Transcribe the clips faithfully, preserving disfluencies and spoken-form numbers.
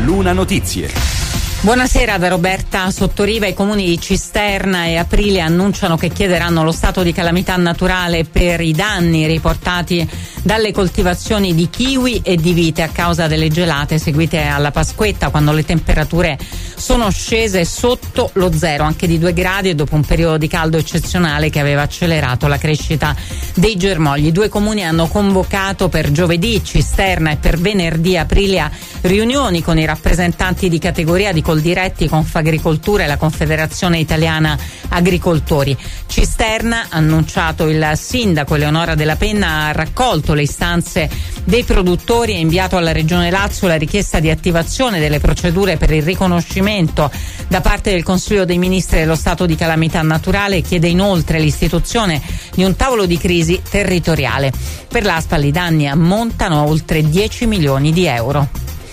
Luna Notizie. Buonasera da Roberta Sottoriva. I comuni di Cisterna e Aprilia annunciano che chiederanno lo stato di calamità naturale per i danni riportati dalle coltivazioni di kiwi e di vite a causa delle gelate seguite alla Pasquetta, quando le temperature sono scese sotto lo zero, anche di due gradi, e dopo un periodo di caldo eccezionale che aveva accelerato la crescita dei germogli. I due comuni hanno convocato per giovedì, Cisterna, e per venerdì, Aprilia, riunioni con i rappresentanti di categoria di Coldiretti, Confagricoltura e la Confederazione Italiana Agricoltori. Cisterna, annunciato il sindaco Eleonora Della Penna, ha raccolto le istanze dei produttori e inviato alla Regione Lazio la richiesta di attivazione delle procedure per il riconoscimento da parte del Consiglio dei Ministri dello stato di calamità naturale e chiede inoltre l'istituzione di un tavolo di crisi territoriale. Per l'Aspal i danni ammontano a oltre dieci milioni di euro.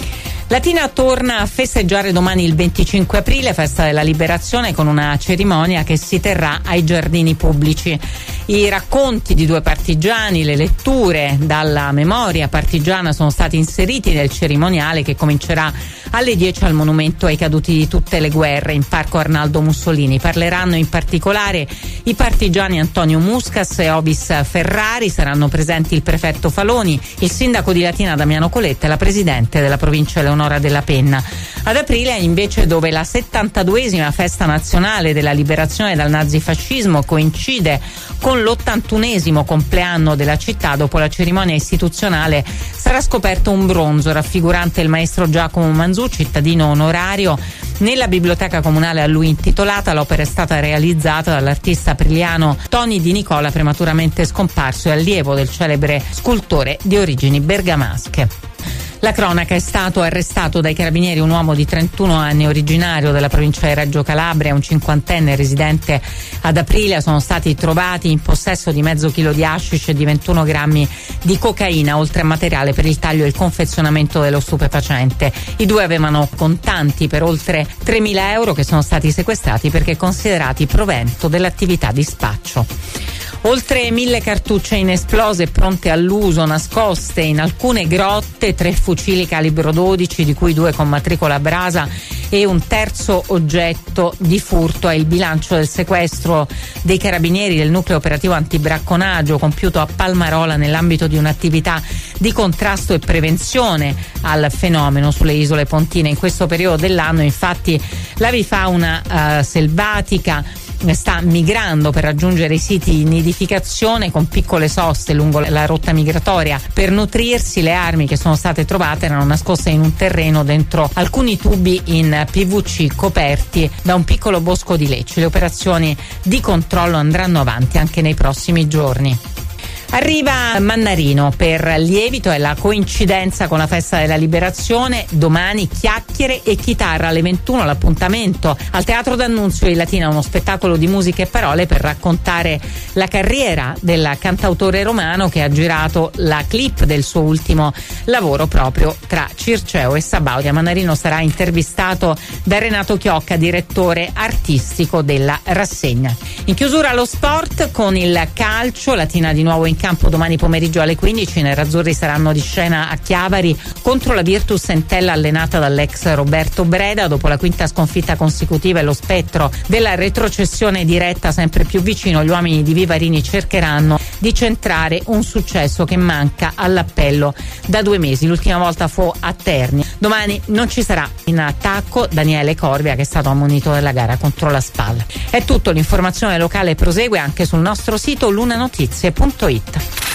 Latina torna a festeggiare domani il venticinque aprile, festa della liberazione, con una cerimonia che si terrà ai giardini pubblici. I racconti di due partigiani, le letture dalla memoria partigiana sono stati inseriti nel cerimoniale che comincerà alle dieci al monumento ai caduti di tutte le guerre in Parco Arnaldo Mussolini. Parleranno in particolare i partigiani Antonio Muscas e Ovis Ferrari, saranno presenti il prefetto Faloni, il sindaco di Latina Damiano Coletta e la presidente della provincia Eleonora Della Penna. Ad Aprilia, invece, dove la settantaduesima festa nazionale della liberazione dal nazifascismo coincide con l'ottantunesimo compleanno della città, dopo la cerimonia istituzionale sarà scoperto un bronzo raffigurante il maestro Giacomo Manzù, cittadino onorario. Nella biblioteca comunale a lui intitolata, l'opera è stata realizzata dall'artista apriliano Toni Di Nicola, prematuramente scomparso e allievo del celebre scultore di origini bergamasche. La cronaca: è stato arrestato dai carabinieri un uomo di trentuno anni originario della provincia di Reggio Calabria, un cinquantenne residente ad Aprilia. Sono stati trovati in possesso di mezzo chilo di hashish e di ventuno grammi di cocaina, oltre a materiale per il taglio e il confezionamento dello stupefacente. I due avevano contanti per oltre tremila euro che sono stati sequestrati perché considerati provento dell'attività di spaccio. Oltre mille cartucce inesplose pronte all'uso, nascoste in alcune grotte, tre fucili calibro dodici, di cui due con matricola a brasa, e un terzo oggetto di furto. È il bilancio del sequestro dei carabinieri del nucleo operativo antibracconaggio compiuto a Palmarola nell'ambito di un'attività di contrasto e prevenzione al fenomeno sulle isole pontine. In questo periodo dell'anno, infatti, l'avifauna uh, selvatica sta migrando per raggiungere i siti di nidificazione con piccole soste lungo la rotta migratoria per nutrirsi. Le armi che sono state trovate erano nascoste in un terreno dentro alcuni tubi in P V C coperti da un piccolo bosco di lecci. Le operazioni di controllo andranno avanti anche nei prossimi giorni. Arriva Mannarino per lievito, è la coincidenza con la festa della liberazione. Domani chiacchiere e chitarra alle ventuno, l'appuntamento al Teatro D'Annunzio di Latina, uno spettacolo di musica e parole per raccontare la carriera del cantautore romano che ha girato la clip del suo ultimo lavoro proprio tra Circeo e Sabaudia. Mannarino sarà intervistato da Renato Chiocca, direttore artistico della rassegna. In chiusura lo sport con il calcio. Latina di nuovo in campo domani pomeriggio alle quindici. I nerazzurri saranno di scena a Chiavari contro la Virtus Entella allenata dall'ex Roberto Breda. Dopo la quinta sconfitta consecutiva e lo spettro della retrocessione diretta sempre più vicino, gli uomini di Vivarini cercheranno di centrare un successo che manca all'appello da due mesi. L'ultima volta fu a Terni. Domani non ci sarà in attacco Daniele Corvia, che è stato ammonito della gara contro la Spal. È tutto, l'informazione locale prosegue anche sul nostro sito lunanotizie punto it.